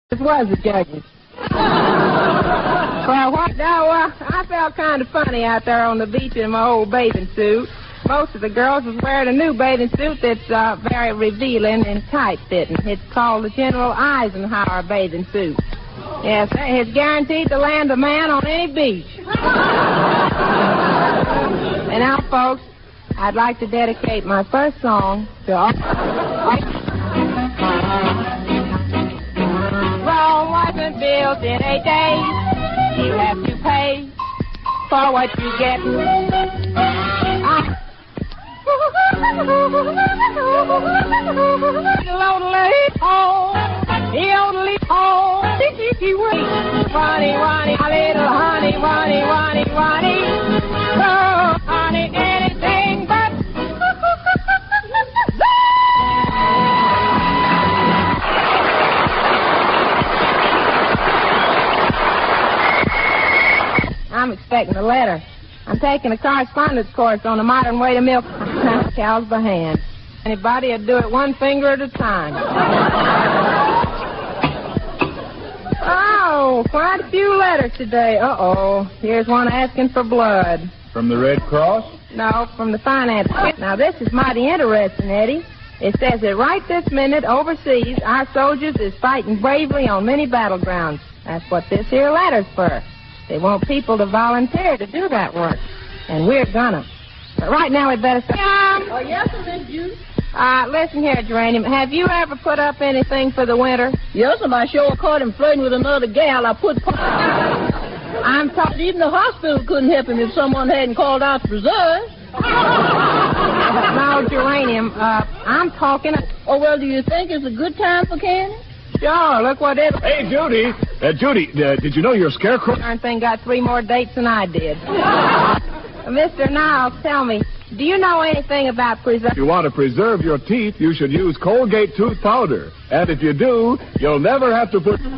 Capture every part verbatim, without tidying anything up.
It was the judges. Well, what? No, uh, I felt kind of funny out there on the beach in my old bathing suit. Most of the girls was wearing a new bathing suit that's uh, very revealing and tight-fitting. It's called the General Eisenhower bathing suit. Yes, sir. It's guaranteed to land a man on any beach. And now, folks, I'd like to dedicate my first song to all... Rome wasn't built in eight days. You have to pay for what you get. I... Lonely home, lonely home. Ronnie, Ronnie, a little honey, Ronnie, Ronnie, Ronnie. Oh, honey, anything but. I'm expecting a letter. I'm taking a correspondence course on the modern way to milk cows by hand. Anybody would do it one finger at a time. Oh, quite a few letters today. Uh-oh. Here's one asking for blood. From the Red Cross? No, from the finance. Now, this is mighty interesting, Eddie. It says that right this minute, overseas, our soldiers is fighting bravely on many battlegrounds. That's what this here letter's for. They want people to volunteer to do that work. And we're gonna. But right now, we'd better say... Um, oh, yes, Miss Judy. Uh, listen here, Geranium. Have you ever put up anything for the winter? Yes, and I sure caught him flirting with another gal. I put... I'm talking... Even the hospital couldn't help him if someone hadn't called out the preserves. No, Geranium, uh, I'm talking... Oh, well, do you think it's a good time for candy? Sure, look what it... Hey, Judy. Uh, Judy, uh, did you know your scarecrow... Darn thing got three more dates than I did. Mister Niles, tell me, do you know anything about preserve... If you want to preserve your teeth, you should use Colgate tooth powder. And if you do, you'll never have to put...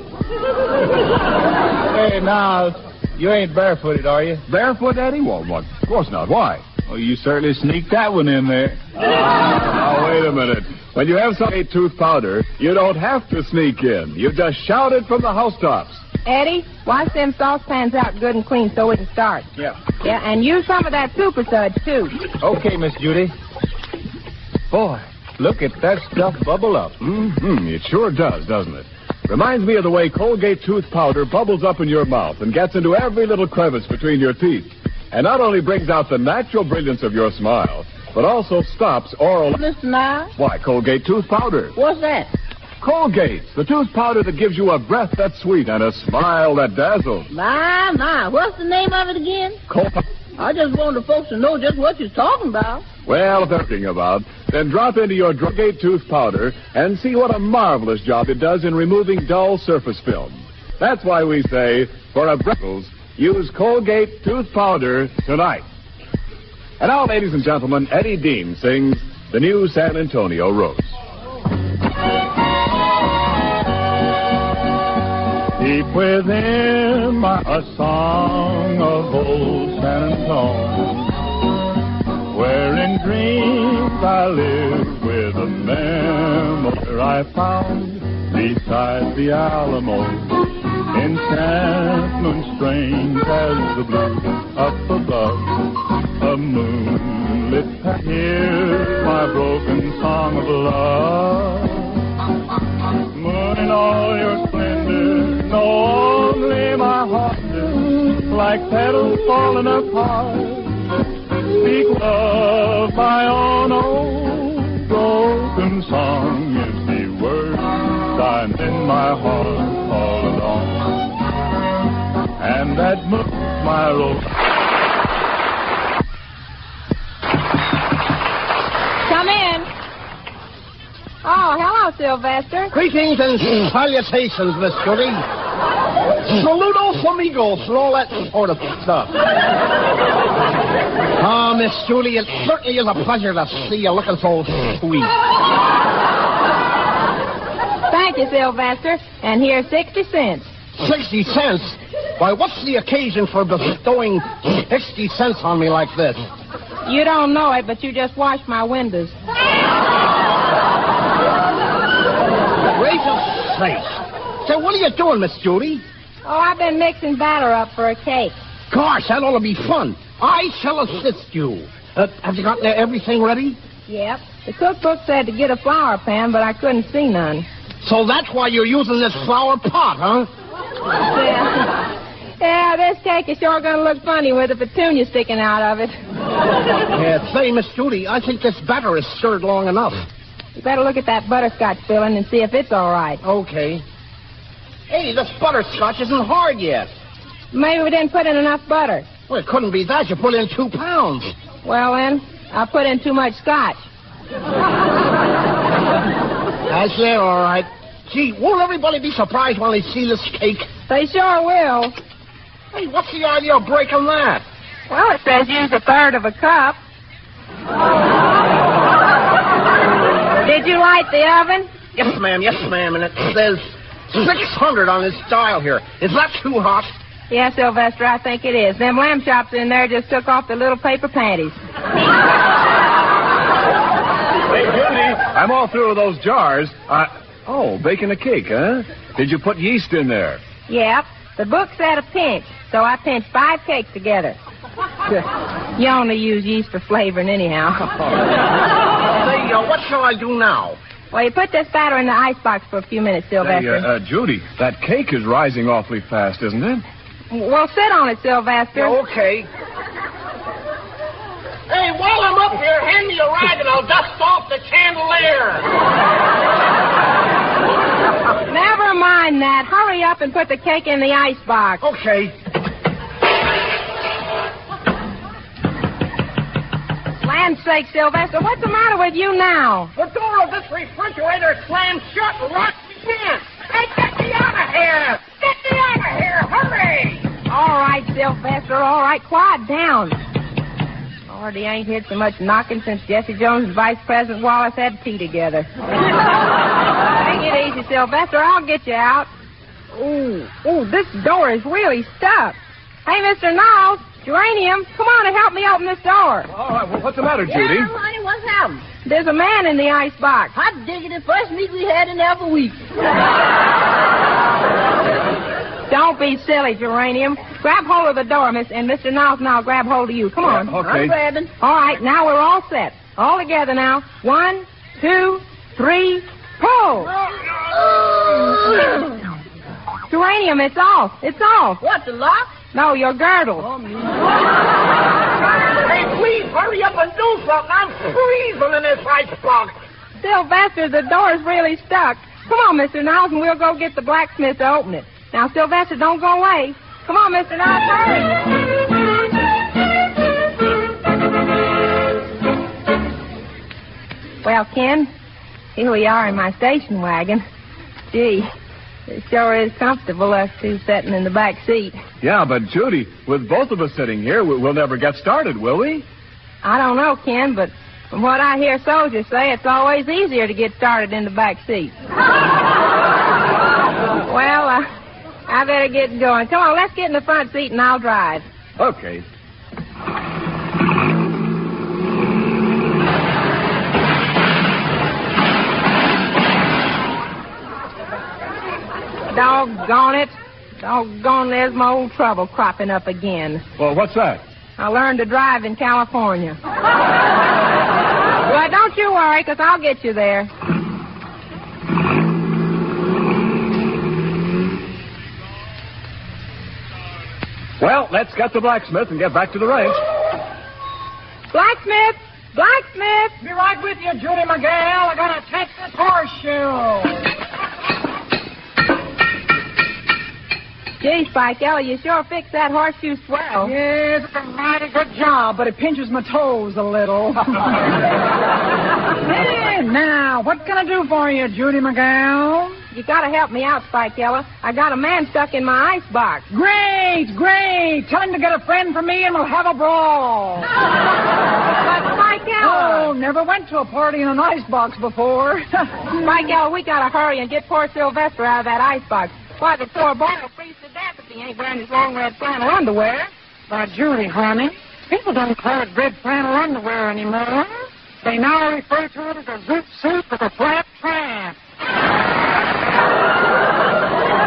Hey, Niles, you ain't barefooted, are you? Barefoot, Eddie? Well, what? Of course not. Why? Well, you certainly sneaked that one in there. Now, wait a minute. When you have some tooth powder, you don't have to sneak in. You just shout it from the housetops. Eddie, wash them saucepans out good and clean so we can start. Yeah. Yeah, and use some of that super suds, too. Okay, Miss Judy. Boy, look at that stuff bubble up. Mm-hmm. It sure does, doesn't it? Reminds me of the way Colgate tooth powder bubbles up in your mouth and gets into every little crevice between your teeth. And not only brings out the natural brilliance of your smile, but also stops oral... Mister Niles? Why, Colgate tooth powder. What's that? Colgate, the tooth powder that gives you a breath that's sweet and a smile that dazzles. My, my, what's the name of it again? Col- I just want the folks to know just what you're talking about. Well, if they're thinking about, then drop into your Colgate tooth powder and see what a marvelous job it does in removing dull surface film. That's why we say, for a breakfast, use Colgate tooth powder tonight. And now, ladies and gentlemen, Eddie Dean sings the new San Antonio Rose. Deep within my a song of old San Antonio, where in dreams I live with a memory I found beside the Alamo, enchantment strange as the blue up above, a moonlit path. Here's my broken song of love. Moon in all your splendor, know only my heart is like petals falling apart. Speak love, my own old broken song is the words I'm in my heart all along. And that moves my road. Come in. Oh, hello, Sylvester. Greetings and salutations, Miss Judy. Saludos, amigos, and all that sort of stuff. Ah, Miss Judy, it certainly is a pleasure to see you looking so sweet. Thank you, Sylvester. And here's sixty cents. Sixty cents? Why, what's the occasion for bestowing sixty cents on me like this? You don't know it, but you just washed my windows. Gracious sakes. Say, what are you doing, Miss Judy? Oh, I've been mixing batter up for a cake. Gosh, that ought to be fun. I shall assist you. Uh, have you got everything ready? Yep. The cookbook said to get a flour pan, but I couldn't see none. So that's why you're using this flour pot, huh? Yeah, yeah this cake is sure going to look funny with a petunia sticking out of it. Yeah, say, Miss Judy, I think this batter is stirred long enough. You better look at that butterscotch filling and see if it's all right. Okay. Hey, this butterscotch isn't hard yet. Maybe we didn't put in enough butter. Well, it couldn't be that. You put in two pounds. Well, then, I put in too much scotch. That's there, all right. Gee, won't everybody be surprised when they see this cake? They sure will. Hey, what's the idea of breaking that? Well, it says use a third of a cup. Did you light the oven? Yes, ma'am, yes, ma'am, and it says six hundred on this dial here. Is that too hot? Yes, Sylvester, I think it is. Them lamb chops in there just took off the little paper panties. Hey, Judy, I'm all through with those jars. Uh, oh, baking a cake, huh? Did you put yeast in there? Yep. The book said a pinch, so I pinched five cakes together. You only use yeast for flavoring anyhow. Say, uh, what shall I do now? Well, you put this batter in the icebox for a few minutes, Sylvester. Hey, uh, uh, Judy, that cake is rising awfully fast, isn't it? Well, sit on it, Sylvester. Yeah, okay. Hey, while I'm up here, hand me a rag and I'll dust off the chandelier. Never mind that. Hurry up and put the cake in the icebox. Okay. Land's sake, Sylvester, what's the matter with you now? The door of this refrigerator slammed shut and locked me in. Hey, get me out of here! Get me out of here! Hurry! All right, Sylvester, all right. Quiet down. Lord, he ain't heard so much knocking since Jesse Jones and Vice President Wallace had tea together. Take it easy, Sylvester. I'll get you out. Ooh, ooh, this door is really stuck. Hey, Mister Niles, Geranium, come on and help me open this door. All right, well, what's the matter, Judy? Yeah, honey, what's happening? There's a man in the icebox. Hot diggity, first meat we had in half a week. Don't be silly, Geranium. Grab hold of the door, Miss, and Mister Niles and I'll grab hold of you. Come on. Yeah, okay. I'm grabbing. All right, now we're all set. All together now. One, two, three, pull. Geranium, it's off. It's off. What, the lock? No, your girdle. Oh, me. Hey, please hurry up and do something. I'm freezing in this icebox. Sylvester, the door's really stuck. Come on, Mister Niles, and we'll go get the blacksmith to open it. Now, Sylvester, don't go away. Come on, Mister Niles, hurry. Well, Ken, here we are in my station wagon. Gee, it sure is comfortable, us two sitting in the back seat. Yeah, but, Judy, with both of us sitting here, we- we'll never get started, will we? I don't know, Ken, but from what I hear soldiers say, it's always easier to get started in the back seat. Well, uh, I better get going. Come on, let's get in the front seat and I'll drive. Okay. Doggone it. Doggone, there's my old trouble cropping up again. Well, what's that? I learned to drive in California. Well, don't you worry, because I'll get you there. Well, let's get the blacksmith and get back to the ranch. Blacksmith! Blacksmith! Be right with you, Judy McGill. I gotta take this horseshoe. Gee, Spike Ella, you sure fixed that horseshoe swell. Yes, it's a mighty good job, but it pinches my toes a little. Hey, now, what can I do for you, Judy McGill? You gotta help me out, Spike Ella. I got a man stuck in my icebox. Great, great. Tell him to get a friend for me and we'll have a brawl. But Spike Ella... Oh, never went to a party in an icebox before. Spike Ella, we gotta hurry and get poor Sylvester out of that icebox. Why, the poor boy will freeze to death if he ain't wearing his long red flannel underwear. But, Judy, honey, people don't call it red flannel underwear anymore. They now refer to it as a zoot suit with a flat tramp.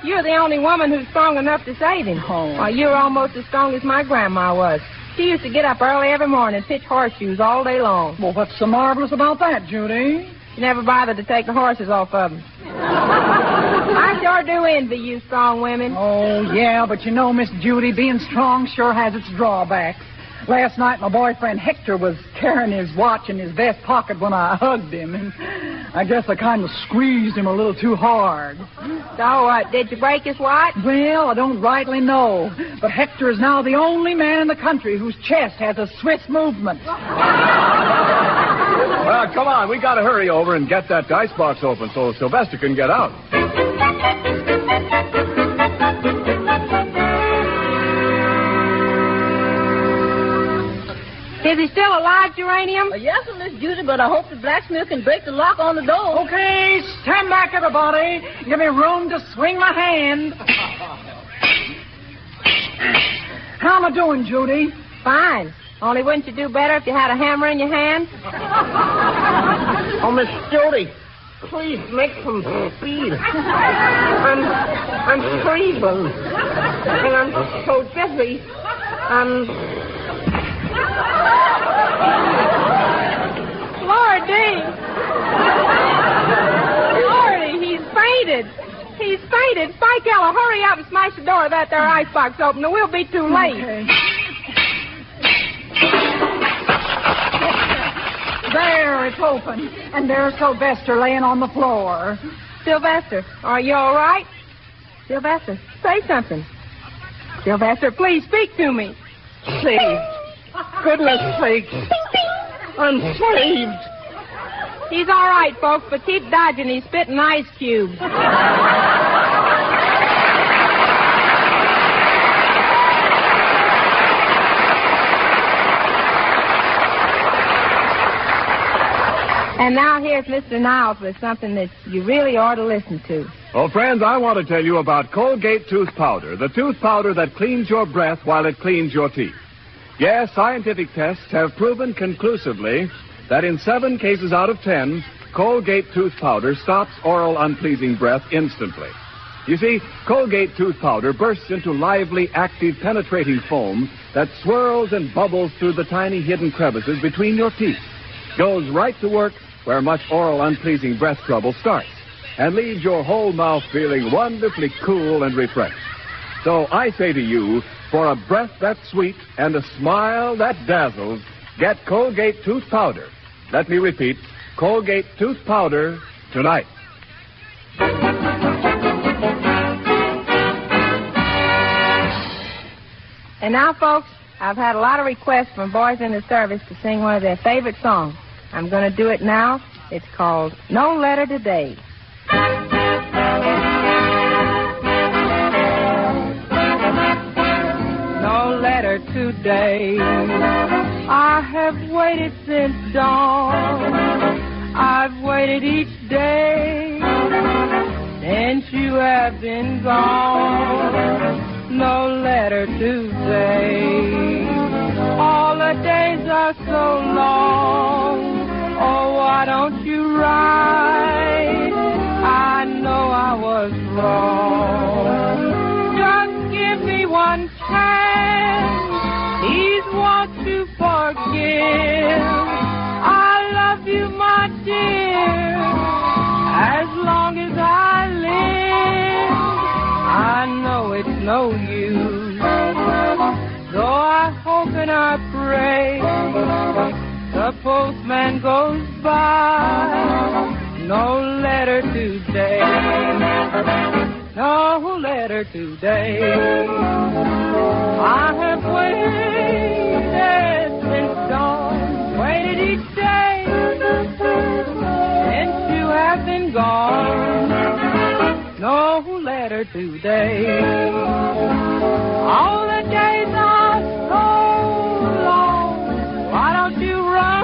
You're the only woman who's strong enough to save him. Oh. Why, you're almost as strong as my grandma was. She used to get up early every morning and pitch horseshoes all day long. Well, what's so marvelous about that, Judy? She never bothered to take the horses off of them. I sure do envy you strong women. Oh, yeah, but you know, Miss Judy, being strong sure has its drawbacks. Last night, my boyfriend Hector was carrying his watch in his vest pocket when I hugged him, and I guess I kind of squeezed him a little too hard. So, uh, did you break his watch? Well, I don't rightly know, but Hector is now the only man in the country whose chest has a Swiss movement. Well, come on. We got to hurry over and get that dice box open so Sylvester can get out. Is he still alive, Geranium? Uh, yes, sir, Miss Judy, but I hope the blacksmith can break the lock on the door. Okay, stand back, everybody. Give me room to swing my hand. How am I doing, Judy? Fine. Only wouldn't you do better if you had a hammer in your hand? Oh, Miss Judy, please make some speed. I'm, I'm feeble. And I'm so dizzy. I'm... Lordy! Lordy, he's fainted. He's fainted. Spike Ella, hurry up and smash the door of that there icebox open, or we'll be too late. Okay. There, it's open. And there's Sylvester laying on the floor. Sylvester, are you all right? Sylvester, say something. Sylvester, please speak to me. Saved. Goodness sakes. I'm saved. He's all right, folks, but keep dodging. He's spitting ice cubes. And now here's Mister Niles with something that you really ought to listen to. Well, friends, I want to tell you about Colgate Tooth Powder, the tooth powder that cleans your breath while it cleans your teeth. Yes, scientific tests have proven conclusively that in seven cases out of ten, Colgate Tooth Powder stops oral unpleasing breath instantly. You see, Colgate Tooth Powder bursts into lively, active, penetrating foam that swirls and bubbles through the tiny hidden crevices between your teeth, goes right to work where much oral unpleasing breath trouble starts, and leaves your whole mouth feeling wonderfully cool and refreshed. So I say to you, for a breath that's sweet and a smile that dazzles, get Colgate Tooth Powder. Let me repeat, Colgate Tooth Powder tonight. And now, folks, I've had a lot of requests from boys in the service to sing one of their favorite songs. I'm going to do it now. It's called No Letter Today. No letter today. I have waited since dawn. I've waited each day since you have been gone. No letter today. All the days are so long. Oh, why don't you write? I know I was wrong. Just give me one chance. Please won't you forgive? I love you, my dear, as long as I live. I know it's no use, though I hope and I pray the postman goes by. No letter today. No letter today. I have waited since dawn, waited each day since you have been gone. No letter today. All the days are so long. Why don't you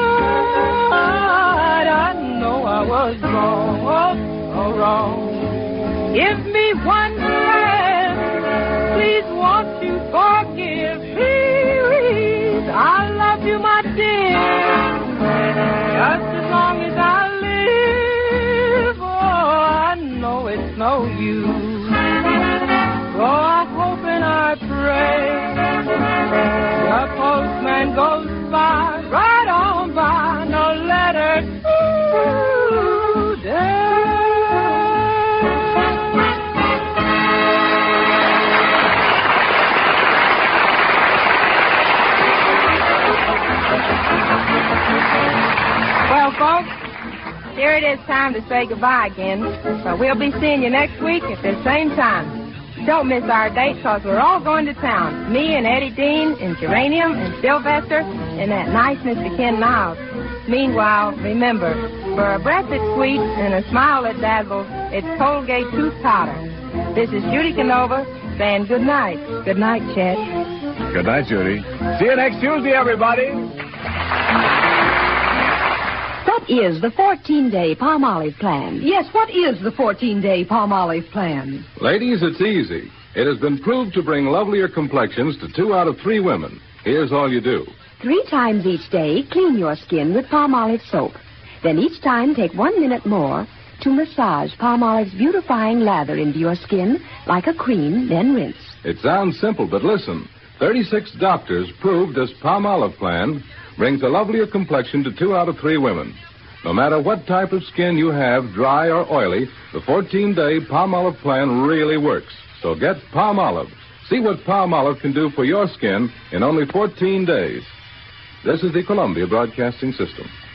ride? I know I was wrong, oh, oh wrong. Give me one chance. Please won't you forgive me? I love you, my dear, just as long as I live. Oh, I know it's no use, time to say goodbye again. But we'll be seeing you next week at the same time. Don't miss our date, because we're all going to town. Me and Eddie Dean and Geranium and Sylvester and that nice Mister Ken Niles. Meanwhile, remember, for a breath that's sweet and a smile that dazzles, it's Colgate Tooth Powder. This is Judy Canova saying good night. Good night, Chet. Good night, Judy. See you next Tuesday, everybody. What is the fourteen-day Palmolive plan? Yes, what is the fourteen-day Palmolive plan? Ladies, it's easy. It has been proved to bring lovelier complexions to two out of three women. Here's all you do. Three times each day, clean your skin with Palmolive soap. Then each time, take one minute more to massage Palmolive's beautifying lather into your skin like a cream, then rinse. It sounds simple, but listen. thirty-six doctors proved this Palmolive plan brings a lovelier complexion to two out of three women. No matter what type of skin you have, dry or oily, the fourteen-day Palmolive plan really works. So get Palmolive. See what Palmolive can do for your skin in only fourteen days. This is the Columbia Broadcasting System.